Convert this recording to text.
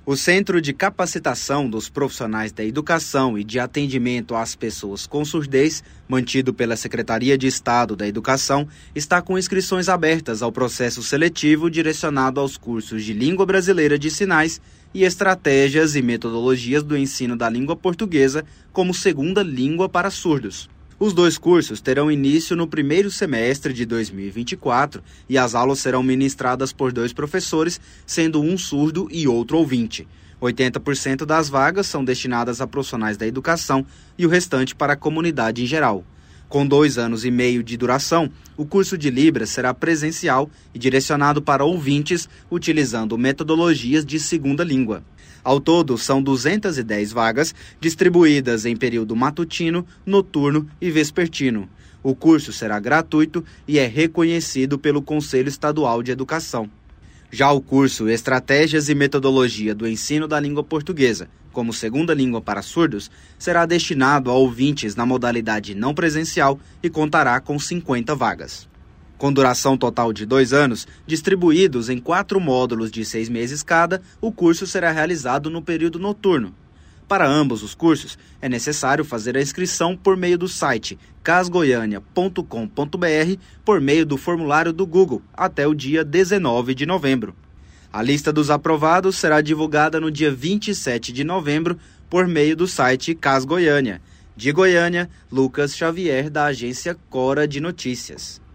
O Centro de Capacitação dos Profissionais da Educação e de Atendimento às Pessoas com Surdez, mantido pela Secretaria de Estado da Educação, está com inscrições abertas ao processo seletivo direcionado aos cursos de Língua Brasileira de Sinais e Estratégias e Metodologias do Ensino da Língua Portuguesa como segunda língua para surdos. Os dois cursos terão início no primeiro semestre de 2024 e as aulas serão ministradas por 2 professores, sendo um surdo e outro ouvinte. 80% das vagas são destinadas a profissionais da educação e o restante para a comunidade em geral. Com 2 anos e meio de duração, o curso de Libras será presencial e direcionado para ouvintes, utilizando metodologias de segunda língua. Ao todo, são 210 vagas, distribuídas em período matutino, noturno e vespertino. O curso será gratuito e é reconhecido pelo Conselho Estadual de Educação. Já o curso Estratégias e Metodologia do Ensino da Língua Portuguesa, como segunda língua para surdos, será destinado a ouvintes na modalidade não presencial e contará com 50 vagas. Com duração total de 2 anos, distribuídos em 4 módulos de 6 meses cada, o curso será realizado no período noturno. Para ambos os cursos, é necessário fazer a inscrição por meio do site casgoiania.com.br por meio do formulário do Google até o dia 19 de novembro. A lista dos aprovados será divulgada no dia 27 de novembro por meio do site Cas Goiânia. De Goiânia, Lucas Xavier, da agência Cora de Notícias.